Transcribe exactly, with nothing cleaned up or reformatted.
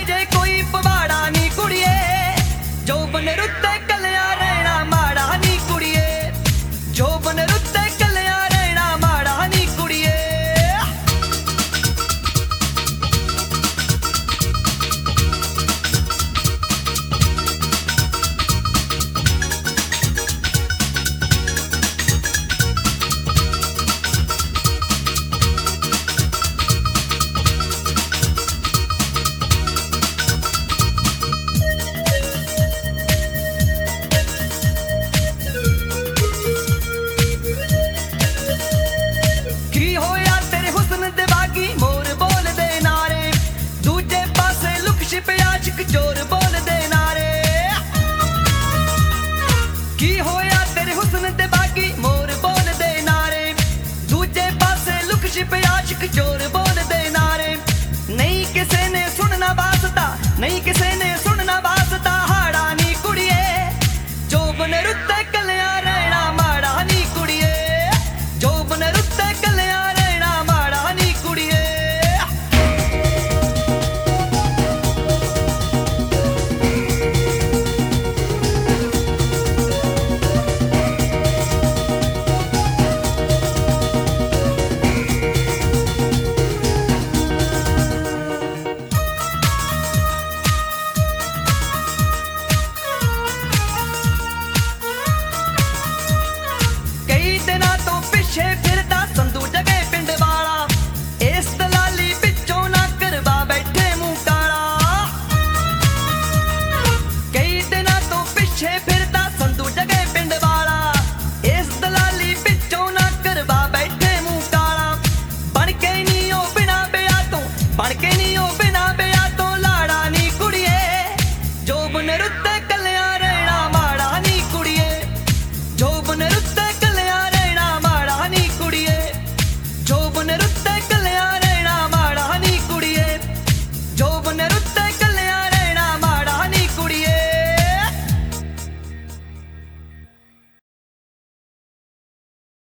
ਜੇ ਕੋਈ ਪਵਾੜਾ ਨੀ ਕੁੜੀਏ, ਜੋ ਬਨ ਰੁੱਤੇ ਕੱਲਿਆ ਰਹਿਣਾ ਮਾੜਾ ਨੀ ਕੁੜੀਏ, ਜੋ ਬਨ ਰੁੱਤੇ ਕੱਲਿਆ ਰਹਿਣਾ ਮਾੜਾ ਨੀ ਕੁੜੀਏ। ਕੀ ਹੋਇਆ ਤੇਰੇ ਹੁਸਨ ਦੇ ਬਾਗੀ ਮੋਰ ਬੋਲਦੇ ਨਾਰੇ, ਦੂਜੇ ਪਾਸੇ ਲੁਕ ਛਿਪ ਆਸ਼ਿਕ ਚੋਰ ਬੋਲਦੇ ਨਾਰੇ। ਕੀ ਹੋਇਆ ਤੇਰੇ ਹੁਸਨ ਦੇ ਬਾਗੀ ਮੋਰ ਬੋਲਦੇ ਨਾਰੇ, ਦੂਜੇ ਪਾਸੇ ਲੁਕ ਛਿਪ ਆਸ਼ਿਕ ਚੋਰ ਬੋਲਦੇ ਨਾਰੇ। ਨਹੀਂ ਕਿਸੇ ਨੇ ਸੁਣਨਾ ਵਾਸਤਾ, ਨਹੀਂ ਕਿਸੇ ਨੇ